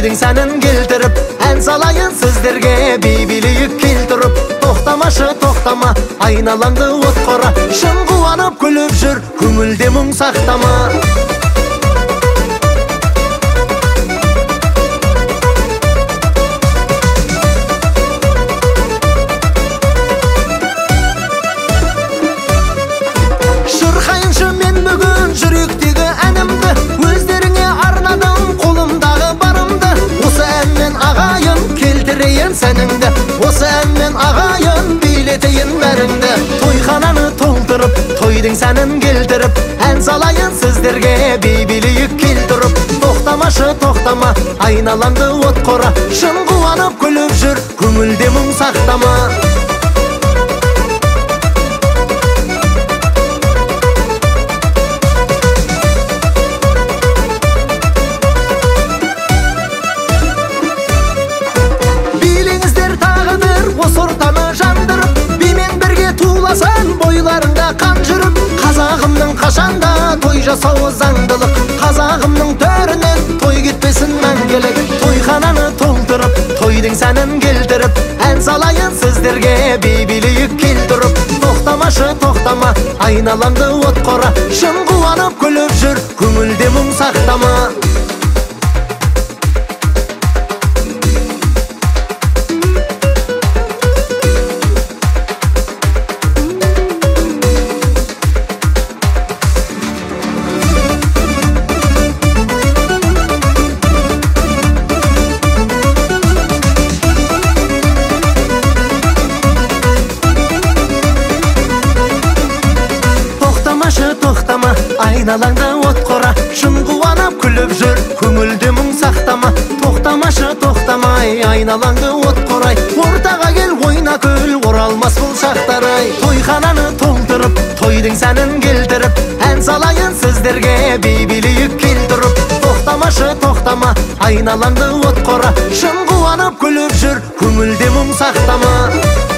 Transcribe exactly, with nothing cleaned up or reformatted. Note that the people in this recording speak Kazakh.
тойдың сәнін келтіріп, ән салайын сіздерге бейбілейік келтіріп. Тоқтамашы тоқтама, айналаңды от қора, шын қуанып күліп жүр, көңілде мұң сақтама. Шырқайыншы мен бүгін жүректегі әнімді, өздеріңе арнадым қолымдағы барымды. Осы әнмен ағайын келтірейін сәніңді, осы әнмен ағайын билетейін бәріңді. Тойхананы толтырып, тойдың сәнін келтіріп, ән салайын сіздерге бейбілейік келтіріп. Тоқтамашы тоқтама, айналаңды от қора, шын қуанып күліп жүр, көңілде мұң сақтама. Осы ортаны жандырып, бимен бірге туласан, бойларында қан жүріп. Қазағымның қашанда той жасауы заңдылық, қазағымның төрінен той кетпесін мәңгілік. Тойхананы толтырып, тойдың сәнін келтіріп, ән салайын сіздерге бейбілейік келтіріп. Тоқтамашы тоқтама, айналаңды от қора, шын қуанып күліп жүр, көңілде мұң сақтама. Тоқтама, айналаңда от қора, шын қуанып күліп жүр, көңілде мұң сақтама. Тоқтамашы тоқтамай, айналаңды от қорай, ортаға кел ойна күл, оралмас бұл шақтарай. Тойхананы толтырып, тойдың сәнін келтіріп, ән салайын сіздерге бейбілейік келтіріп. Тоқтамашы тоқтама, айналаңды от қора, шын қуанып күліп жүр, көңілде мұң сақтама.